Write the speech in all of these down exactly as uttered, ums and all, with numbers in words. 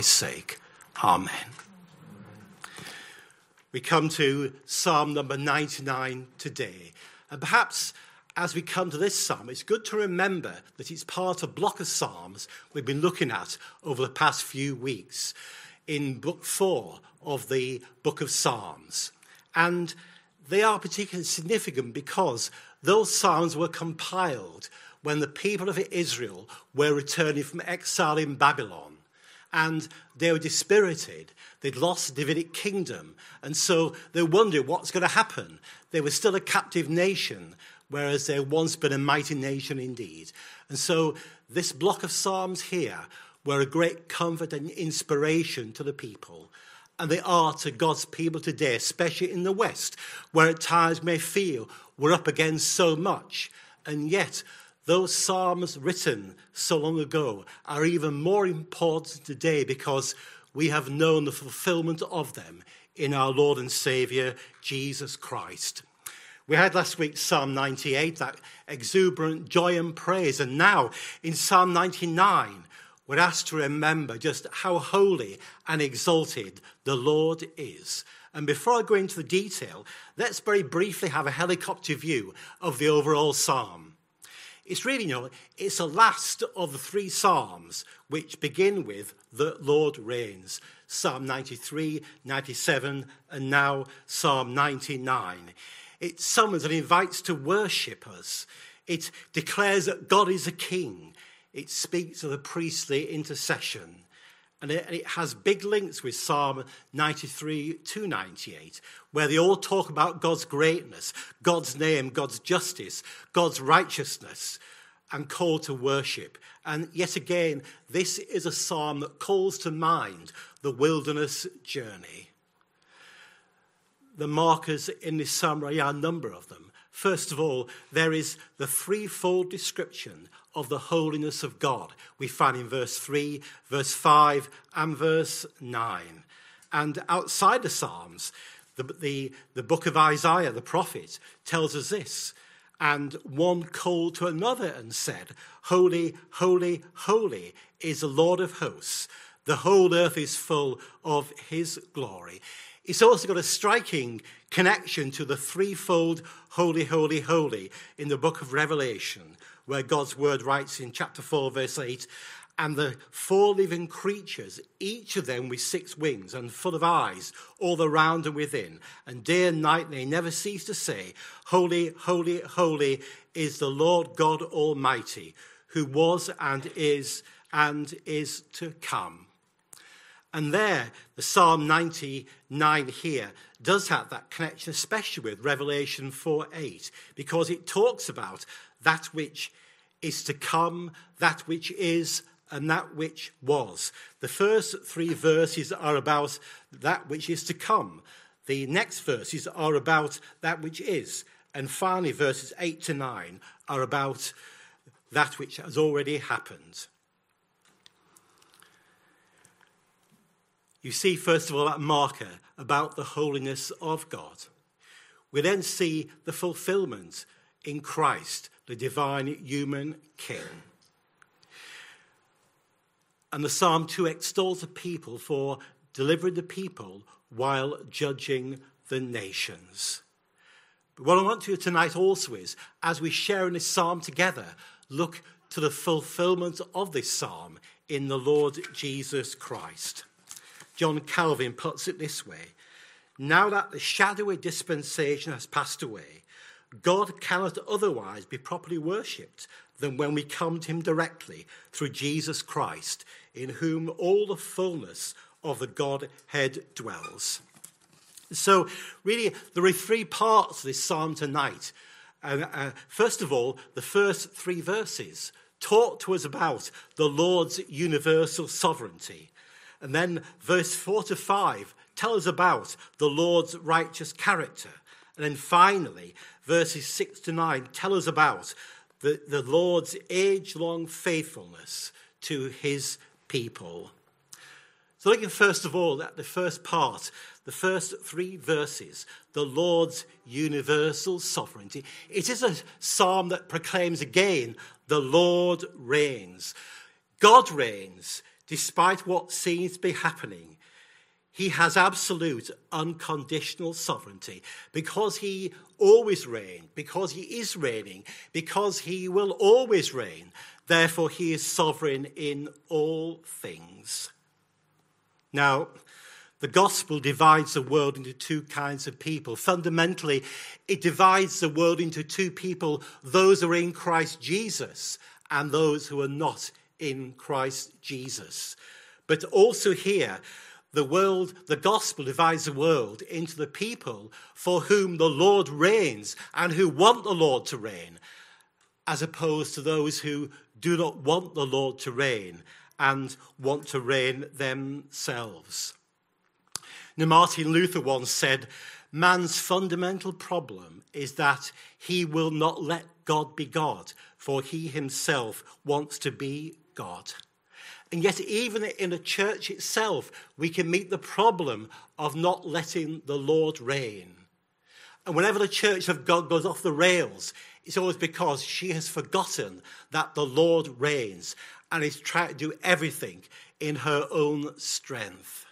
sake. Amen. We come to Psalm number ninety-nine today. And perhaps as we come to this psalm, it's good to remember that it's part of a block of psalms we've been looking at over the past few weeks in book four of the book of Psalms. And they are particularly significant because those psalms were compiled when the people of Israel were returning from exile in Babylon. And they were dispirited. They'd lost the Davidic kingdom. And so they wondered what's going to happen. They were still a captive nation, whereas they had once been a mighty nation indeed. And so this block of psalms here were a great comfort and inspiration to the people. And they are to God's people today, especially in the West, where at times may feel we're up against so much. And yet, those psalms written so long ago are even more important today because we have known the fulfillment of them in our Lord and Saviour, Jesus Christ. We had last week Psalm ninety-eight, that exuberant joy and praise. And now in Psalm ninety-nine, we're asked to remember just how holy and exalted the Lord is. And before I go into the detail, let's very briefly have a helicopter view of the overall psalm. It's really, you know, it's the last of the three psalms which begin with "The Lord reigns." Psalm ninety-three, ninety-seven, and now Psalm ninety-nine. It summons and invites to worship us. It declares that God is a king. It speaks of the priestly intercession. And it, and it has big links with Psalm ninety-three to ninety-eight, where they all talk about God's greatness, God's name, God's justice, God's righteousness, and call to worship. And yet again, this is a psalm that calls to mind the wilderness journey. The markers in this psalm are a number of them. First of all, there is the threefold description of the holiness of God we find in verse three, verse five, and verse nine. And outside the Psalms, the, the, the book of Isaiah, the prophet, tells us this. And one called to another and said, "Holy, holy, holy is the Lord of hosts. The whole earth is full of his glory." It's also got a striking connection to the threefold holy, holy, holy in the book of Revelation, where God's word writes in chapter four, verse eight, "And the four living creatures, each of them with six wings and full of eyes, all around and within, and day and night they never cease to say, Holy, holy, holy is the Lord God Almighty, who was and is and is to come." And there, the Psalm ninety-nine here does have that connection, especially with Revelation four eight, because it talks about that which is to come, that which is, and that which was. The first three verses are about that which is to come. The next verses are about that which is. And finally, verses eight to nine are about that which has already happened. You see, first of all, that marker about the holiness of God. We then see the fulfillment in Christ, the divine human king. And the Psalm too extols the people for delivering the people while judging the nations. But what I want to do tonight also is, as we share in this psalm together, look to the fulfillment of this psalm in the Lord Jesus Christ. John Calvin puts it this way: "Now that the shadowy dispensation has passed away, God cannot otherwise be properly worshipped than when we come to him directly through Jesus Christ, in whom all the fullness of the Godhead dwells." So really, there are three parts of this psalm tonight. Uh, uh, first of all, the first three verses talk to us about the Lord's universal sovereignty. And then verse four to five tell us about the Lord's righteous character. And then finally, verses six to nine tell us about the, the Lord's age-long faithfulness to his people. So looking first of all at the first part, the first three verses, the Lord's universal sovereignty. It is a psalm that proclaims again, the Lord reigns. God reigns, despite what seems to be happening, he has absolute, unconditional sovereignty because he always reigned, because he is reigning, because he will always reign. Therefore, he is sovereign in all things. Now, the gospel divides the world into two kinds of people. Fundamentally, it divides the world into two people, those who are in Christ Jesus and those who are not in Christ Jesus. But also here, the world, the gospel divides the world into the people for whom the Lord reigns and who want the Lord to reign, as opposed to those who do not want the Lord to reign and want to reign themselves. Now, Martin Luther once said, man's fundamental problem is that he will not let God be God, for he himself wants to be God. And yet, even in a church itself, we can meet the problem of not letting the Lord reign. And whenever the church of God goes off the rails, it's always because she has forgotten that the Lord reigns and is trying to do everything in her own strength.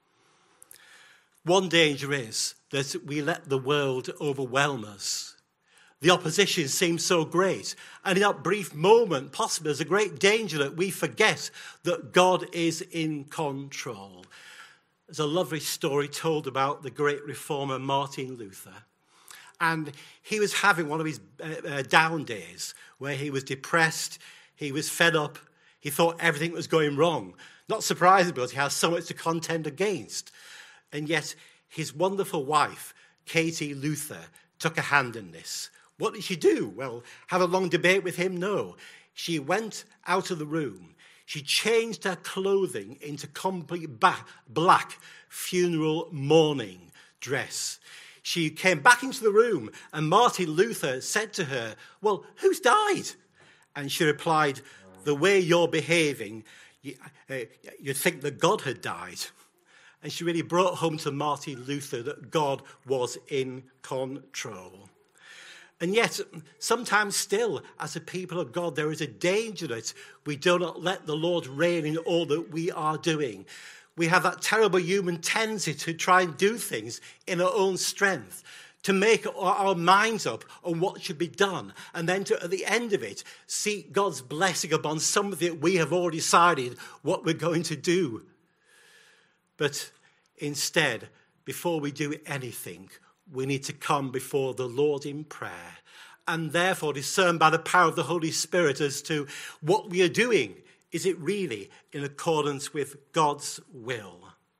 One danger is that we let the world overwhelm us. The opposition seems so great. And in that brief moment, possibly there's a great danger that we forget that God is in control. There's a lovely story told about the great reformer Martin Luther. And he was having one of his uh, uh, down days where he was depressed, he was fed up, he thought everything was going wrong. Not surprising because he has so much to contend against. And yet his wonderful wife, Katie Luther, took a hand in this. What did she do? Well, have a long debate with him? No. She went out of the room. She changed her clothing into complete ba- black funeral mourning dress. She came back into the room and Martin Luther said to her, well, who's died? And she replied, the way you're behaving, you, uh, you'd think that God had died. And she really brought home to Martin Luther that God was in control. And yet, sometimes still, as a people of God, there is a danger that we do not let the Lord reign in all that we are doing. We have that terrible human tendency to try and do things in our own strength, to make our minds up on what should be done, and then to, at the end of it, seek God's blessing upon something that we have already decided what we're going to do. But instead, before we do anything, we need to come before the Lord in prayer and therefore discern by the power of the Holy Spirit as to what we are doing. Is it really in accordance with God's will?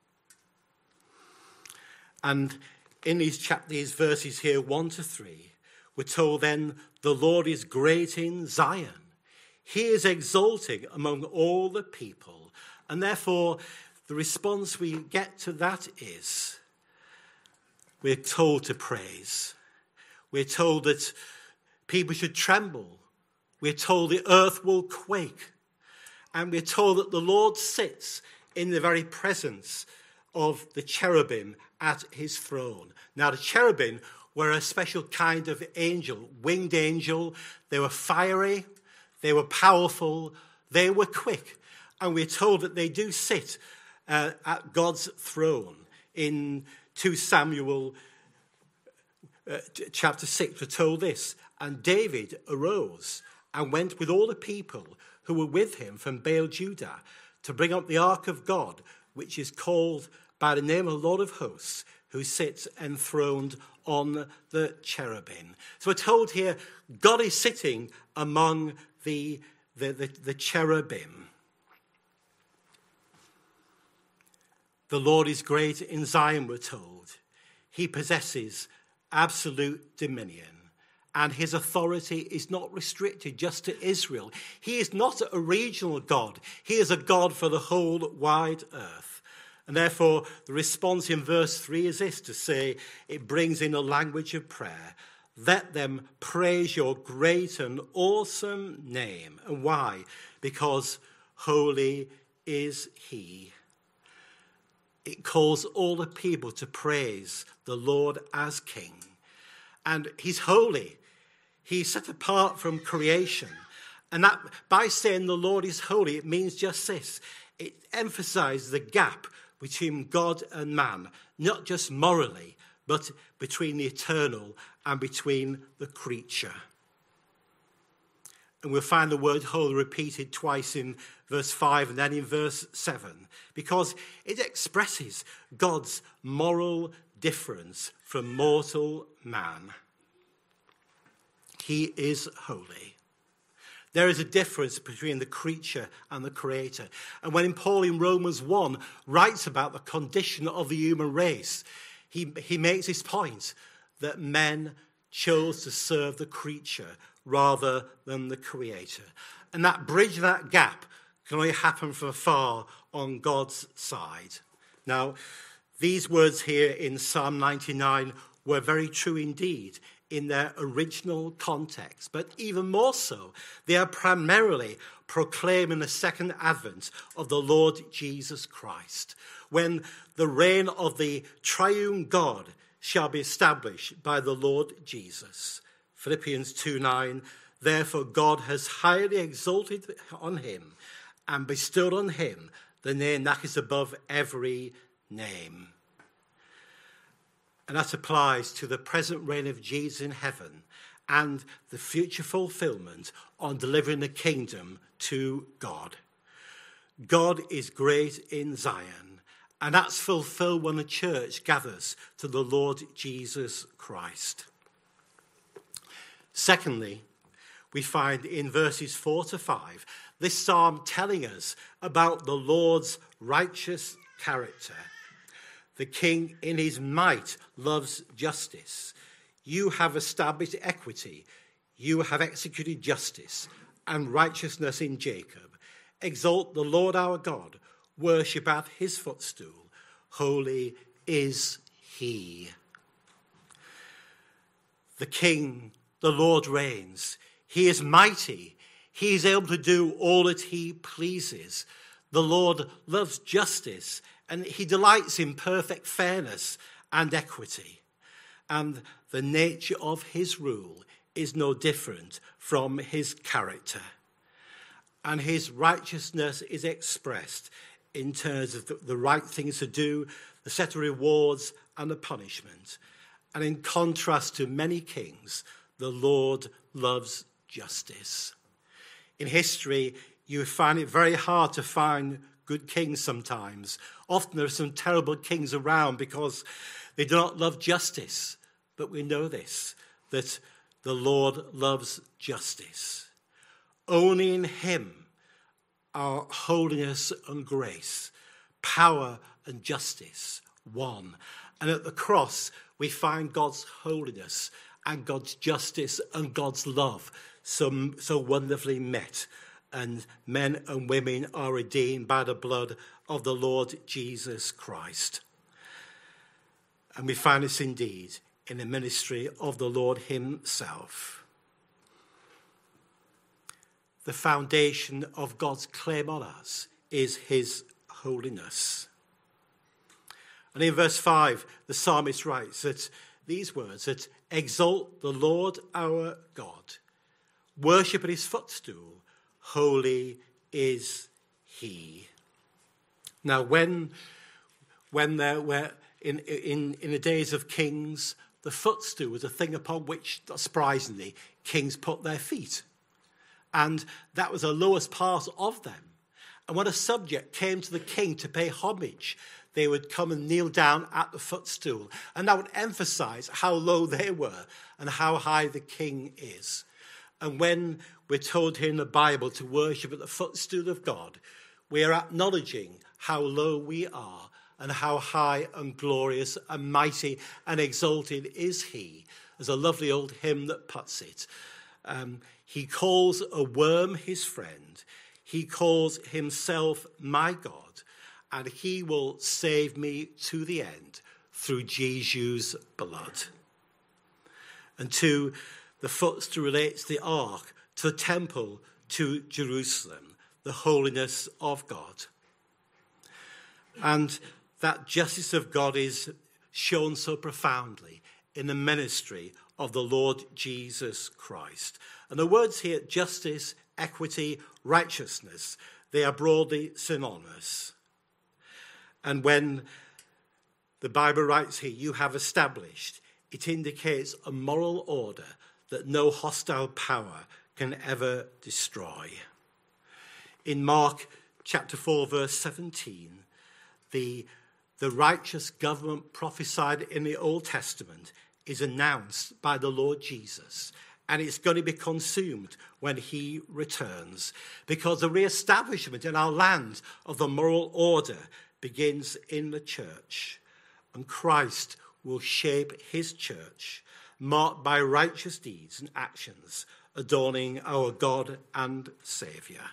And in these chapters, these verses here, one to three, we're told then, the Lord is great in Zion. He is exalting among all the people. And therefore, the response we get to that is, we're told to praise. We're told that people should tremble. We're told the earth will quake. And we're told that the Lord sits in the very presence of the cherubim at his throne. Now, the cherubim were a special kind of angel, winged angel. They were fiery, they were powerful, they were quick. And we're told that they do sit uh, at God's throne. In Second Samuel uh, chapter six, we're told this, and David arose and went with all the people who were with him from Baal Judah to bring up the ark of God, which is called by the name of the Lord of hosts, who sits enthroned on the cherubim. So we're told here, God is sitting among the, the, the, the cherubim. The Lord is great in Zion, we're told. He possesses absolute dominion. And his authority is not restricted just to Israel. He is not a regional God. He is a God for the whole wide earth. And therefore, the response in verse three is this, to say, it brings in a language of prayer. Let them praise your great and awesome name. And why? Because holy is he. It calls all the people to praise the Lord as King. And he's holy. He's set apart from creation. And that by saying the Lord is holy, it means just this. It emphasizes the gap between God and man, not just morally, but between the eternal and between the creature. And we'll find the word holy repeated twice in verse five and then in verse seven, because it expresses God's moral difference from mortal man. He is holy. There is a difference between the creature and the creator. And when Paul in Romans one writes about the condition of the human race, he, he makes this point that men chose to serve the creature rather than the creator. And that bridge, that gap, can only happen from afar on God's side. Now, these words here in Psalm ninety-nine were very true indeed in their original context, but even more so, they are primarily proclaiming the second advent of the Lord Jesus Christ, when the reign of the triune God shall be established by the Lord Jesus. Philippians two nine, therefore God has highly exalted on him and bestowed on him the name that is above every name. And that applies to the present reign of Jesus in heaven and the future fulfillment on delivering the kingdom to God. God is great in Zion, and that's fulfilled when the church gathers to the Lord Jesus Christ. Secondly, we find in verses four to five this psalm telling us about the Lord's righteous character. The king in his might loves justice. You have established equity. You have executed justice and righteousness in Jacob. Exalt the Lord our God. Worship at his footstool. Holy is he. The king, the Lord reigns. He is mighty. He is able to do all that he pleases. The Lord loves justice, and he delights in perfect fairness and equity. And the nature of his rule is no different from his character. And his righteousness is expressed in terms of the, the right things to do, the set of rewards and the punishment. And in contrast to many kings, the Lord loves justice. In history, you find it very hard to find good kings sometimes. Often there are some terrible kings around because they do not love justice. But we know this, that the Lord loves justice. Only in him are holiness and grace, power and justice one. And at the cross, we find God's holiness and God's justice and God's love so, so wonderfully met. And men and women are redeemed by the blood of the Lord Jesus Christ. And we find this indeed in the ministry of the Lord himself. The foundation of God's claim on us is his holiness. And in verse five, the psalmist writes that these words, that exalt the Lord our God, worship at his footstool, holy is he. Now, when, when there were, in, in, in the days of kings, the footstool was a thing upon which, not surprisingly, kings put their feet. And that was the lowest part of them. And when a subject came to the king to pay homage, they would come and kneel down at the footstool. And that would emphasize how low they were and how high the king is. And when we're told here in the Bible to worship at the footstool of God, we are acknowledging how low we are and how high and glorious and mighty and exalted is he. There's a lovely old hymn that puts it. Um, he calls a worm his friend. He calls himself my God, and he will save me to the end through Jesus' blood. And to the footstool relates the ark, to the temple, to Jerusalem, the holiness of God. And that justice of God is shown so profoundly in the ministry of the Lord Jesus Christ. And the words here, justice, equity, righteousness, They are broadly synonymous. And when the Bible writes here, you have established, it indicates a moral order that no hostile power can ever destroy. In Mark chapter four, verse seventeen, the, the righteous government prophesied in the Old Testament is announced by the Lord Jesus, and it's going to be consumed when he returns, because the re-establishment in our land of the moral order begins in the church, and Christ will shape his church, marked by righteous deeds and actions, adorning our God and Saviour.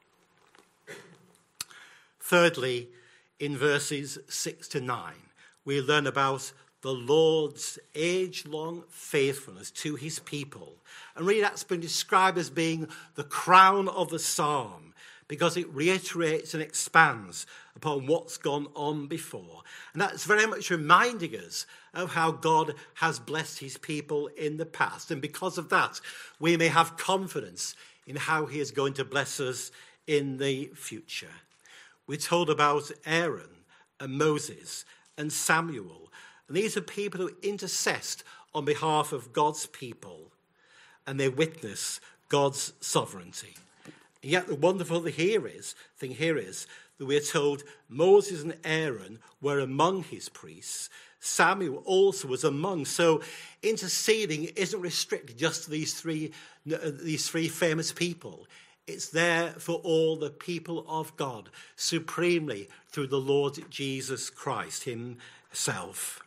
Thirdly, in verses six to nine, we learn about the Lord's age-long faithfulness to his people. And really that's been described as being the crown of the psalm, because it reiterates and expands upon what's gone on before. And that's very much reminding us of how God has blessed his people in the past. And because of that, we may have confidence in how he is going to bless us in the future. We're told about Aaron and Moses and Samuel. And these are people who intercessed on behalf of God's people, and they witness God's sovereignty. And yet the wonderful thing here is, thing here is that we're told Moses and Aaron were among his priests. Samuel also was among. So interceding isn't restricted just to these three, these three famous people. It's there for all the people of God, supremely through the Lord Jesus Christ himself.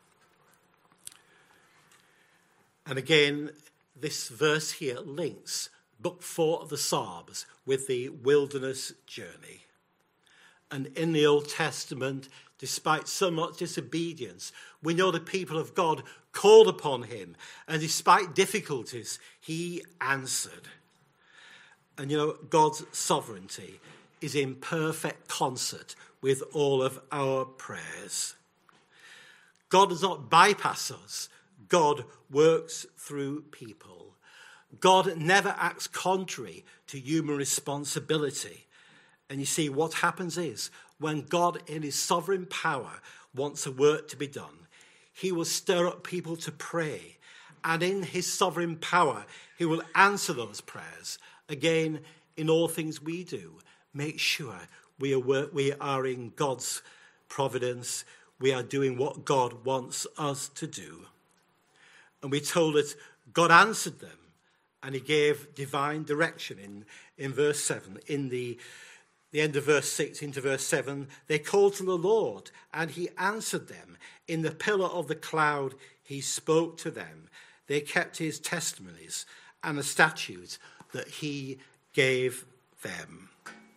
And again, this verse here links book four of the Psalms with the wilderness journey. And in the Old Testament, despite so much disobedience, we know the people of God called upon him. And despite difficulties, he answered. And you know, God's sovereignty is in perfect concert with all of our prayers. God does not bypass us. God works through people. God never acts contrary to human responsibility. And you see, what happens is, when God in his sovereign power wants a work to be done, he will stir up people to pray. And in his sovereign power, he will answer those prayers. Again, in all things we do, make sure we are, we are in God's providence. We are doing what God wants us to do. And we told that God answered them, and he gave divine direction in, in verse seven. In the, the end of verse six into verse seven, they called to the Lord, and he answered them. In the pillar of the cloud, he spoke to them. They kept his testimonies and the statutes that he gave them.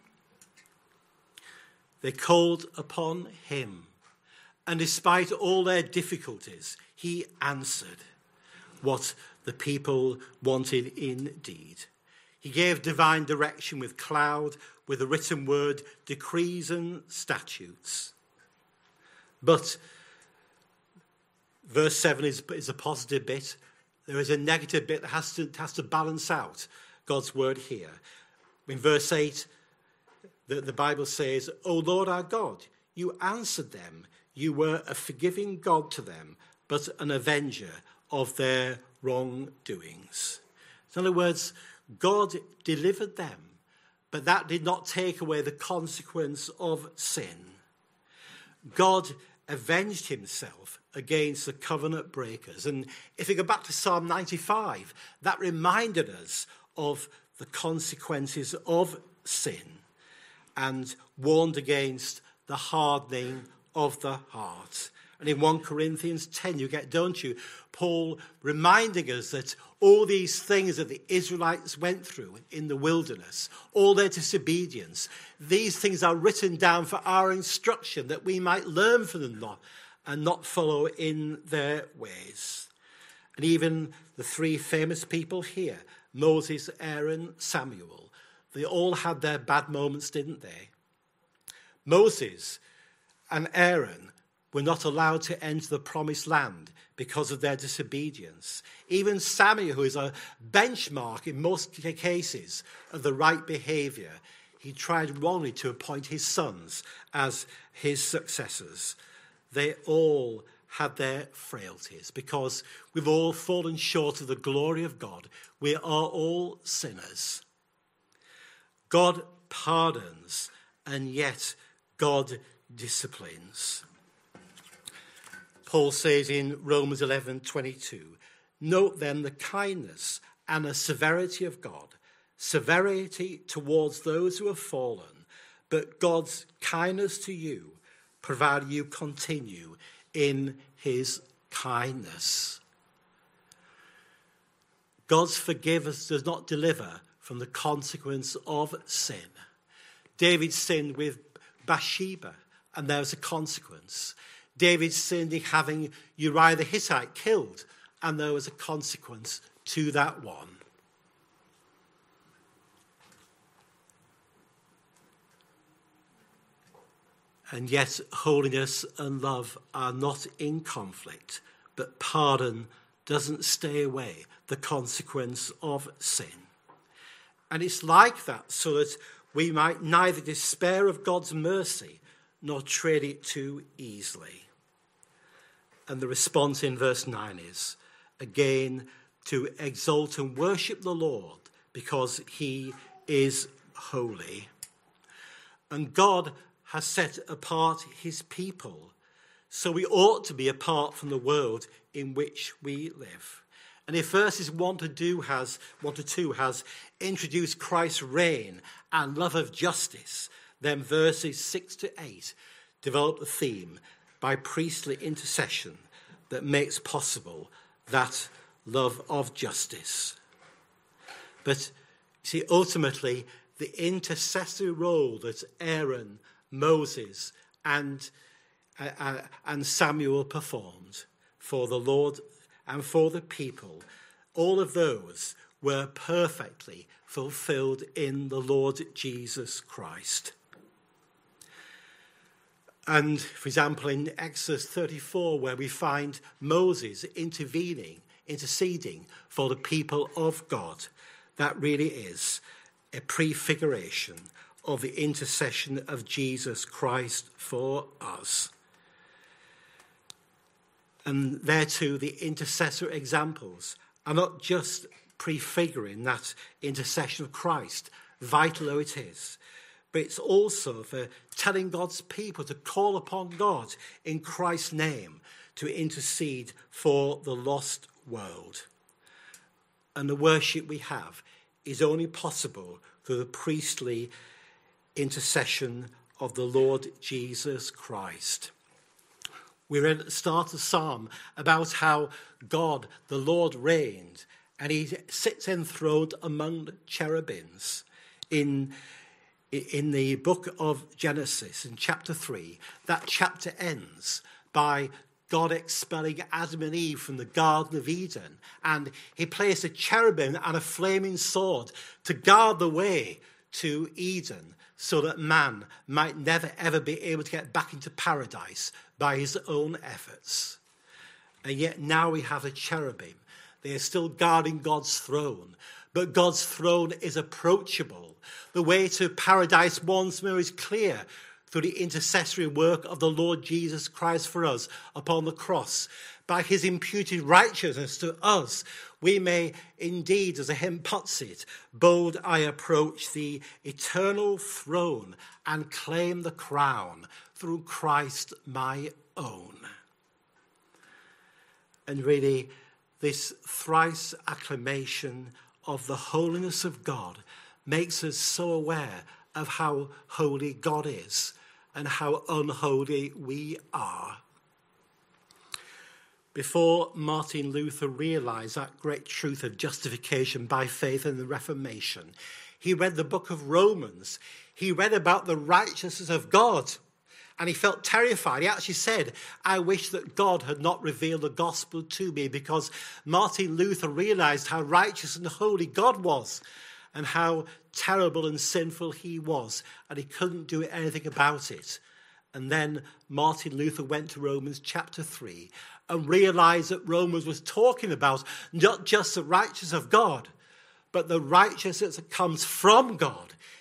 They called upon him, and despite all their difficulties, he answered what the people wanted indeed. He gave divine direction with cloud, with the written word, decrees and statutes. But verse seven is, is a positive bit. There is a negative bit that has to, has to balance out God's word here. In verse eight, the, the Bible says, O Lord our God, you answered them. You were a forgiving God to them, but an avenger of their wrongdoings. In other words, God delivered them, but that did not take away the consequence of sin. God avenged himself against the covenant breakers. And if we go back to Psalm ninety-five, that reminded us of the consequences of sin and warned against the hardening of the heart. And in First Corinthians ten, you get, don't you, Paul reminding us that all these things that the Israelites went through in the wilderness, all their disobedience, these things are written down for our instruction, that we might learn from them not, and not follow in their ways. And even the three famous people here, Moses, Aaron, Samuel, they all had their bad moments, didn't they? Moses and Aaron were not allowed to enter the promised land because of their disobedience. Even Samuel, who is a benchmark in most cases of the right behavior, he tried wrongly to appoint his sons as his successors. They all had their frailties because we've all fallen short of the glory of God. We are all sinners. God pardons, and yet God disciplines. Paul says in Romans eleven twenty-two, note then the kindness and the severity of God, severity towards those who have fallen, but God's kindness to you, provided you continue in his kindness. God's forgiveness does not deliver from the consequence of sin. David sinned with Bathsheba, and there was a consequence. David sinned in having Uriah the Hittite killed, and there was a consequence to that one. And yet holiness and love are not in conflict, but pardon doesn't stay away the consequence of sin. And it's like that so that we might neither despair of God's mercy nor trade it too easily. And the response in verse nine is, again, to exalt and worship the Lord because he is holy. And God has set apart his people, so we ought to be apart from the world in which we live. And if verses one to two has one to two has introduced Christ's reign and love of justice, then verses six to eight develop the theme by priestly intercession that makes possible that love of justice. But see, ultimately, the intercessory role that Aaron, Moses, and uh, and Samuel performed for the Lord and for the people, all of those were perfectly fulfilled in the Lord Jesus Christ. And, for example, in Exodus thirty-four, where we find Moses intervening, interceding for the people of God, that really is a prefiguration of the intercession of Jesus Christ for us. And there too, the intercessor examples are not just prefiguring that intercession of Christ, vital though it is, but it's also for telling God's people to call upon God in Christ's name to intercede for the lost world. And the worship we have is only possible through the priestly intercession of the Lord Jesus Christ. We read at the start of the psalm about how God, the Lord, reigned, and he sits enthroned among the cherubims. In, in the book of Genesis, in chapter three, that chapter ends by God expelling Adam and Eve from the Garden of Eden, and he placed a cherubim and a flaming sword to guard the way to Eden, so that man might never ever be able to get back into paradise by his own efforts. And yet now we have a cherubim. They are still guarding God's throne, but God's throne is approachable. The way to paradise once more is clear through the intercessory work of the Lord Jesus Christ for us upon the cross. By his imputed righteousness to us, we may indeed, as a hymn puts it, bold I approach the eternal throne and claim the crown through Christ my own. And really, this thrice acclamation of the holiness of God makes us so aware of how holy God is and how unholy we are. Before Martin Luther realized that great truth of justification by faith in the Reformation, he read the book of Romans. He read about the righteousness of God, and he felt terrified. He actually said, I wish that God had not revealed the gospel to me, because Martin Luther realized how righteous and holy God was and how terrible and sinful he was, and he couldn't do anything about it. And then Martin Luther went to Romans chapter three and realized that Romans was talking about not just the righteousness of God, but the righteousness that comes from God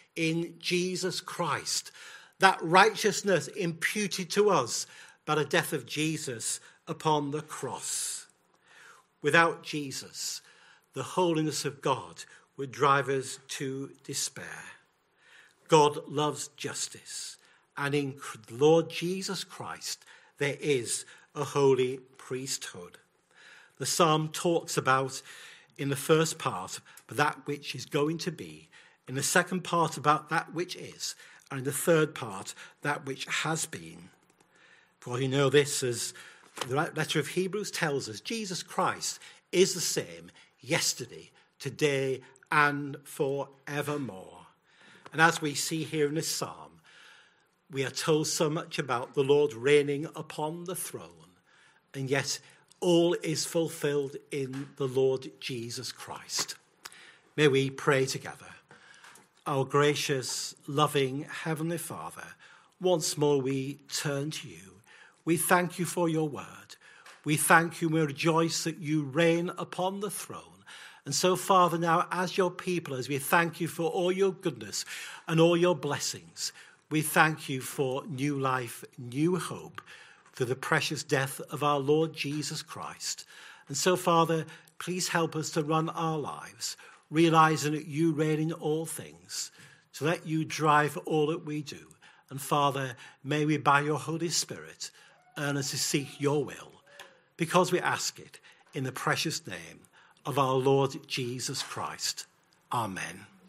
in Jesus Christ. That righteousness imputed to us by the death of Jesus upon the cross. Without Jesus, the holiness of God would drive us to despair. God loves justice, and in the Lord Jesus Christ there is a holy priesthood. The psalm talks about, in the first part, that which is going to be, in the second part about that which is, and in the third part, that which has been. For you know this, as the letter of Hebrews tells us, Jesus Christ is the same yesterday, today, and forevermore. And as we see here in this psalm, we are told so much about the Lord reigning upon the throne, and yet all is fulfilled in the Lord Jesus Christ. May we pray together. Our gracious, loving Heavenly Father, once more we turn to you. We thank you for your word. We thank you and we rejoice that you reign upon the throne. And so, Father, now as your people, as we thank you for all your goodness and all your blessings, we thank you for new life, new hope, through the precious death of our Lord Jesus Christ. And so, Father, please help us to run our lives, realizing that you reign in all things, to let you drive all that we do. And Father, may we by your Holy Spirit earnestly seek your will, because we ask it in the precious name of our Lord Jesus Christ. Amen.